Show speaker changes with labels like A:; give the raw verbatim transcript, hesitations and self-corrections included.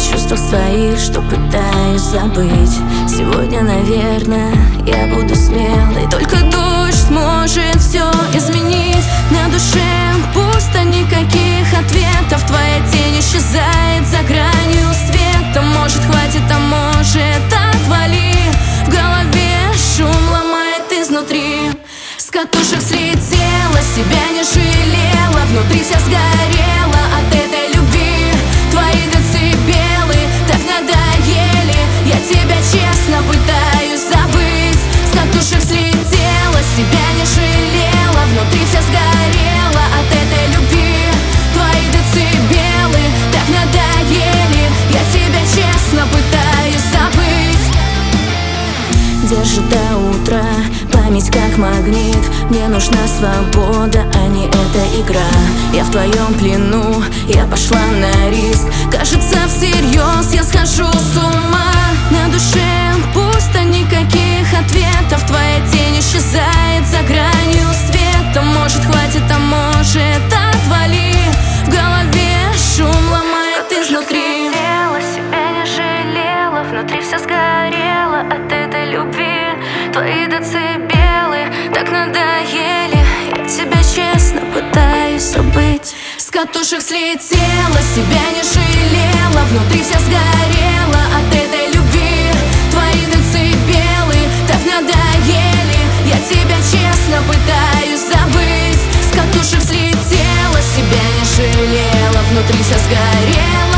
A: чувствах своих, что пытаюсь забыть. Сегодня, наверное, я буду смелой. Только дождь сможет все изменить. На душе пусто, никаких ответов. Твоя тень исчезает за гранью света. Может, хватит, а может, отвали. В голове шум ломает изнутри. С катушек слетела, себя не жалела. Внутри вся сгорела от этой любви. Твои децибелы так надоели. Я тебя честно пытаюсь забыть. С катушек слетела, себя не жалела. Внутри вся сгорела от этой любви. Твои децибелы так надоели. Я тебя честно пытаюсь забыть. Держит до утра память как магнит. Мне нужна свобода, а не эта игра. Я в твоем плену, я пошла на риск. Кажется, всерьез я схожу с ума. На душе пусто, никаких ответов. Твоя тень исчезает за гранью света. Может, хватит, а может, отвали. В голове шум ломает изнутри.
B: Себя не жалела, внутри все сгорело от этой любви. Твои децибелы так надоели. Я тебя честно пытаюсь забыть.
A: С катушек слетела, себя не жалела. Внутри вся сгорела от этой любви. Твои децибелы так надоели. Я тебя честно пытаюсь забыть. С катушек слетела, себя не жалела. Внутри вся сгорела.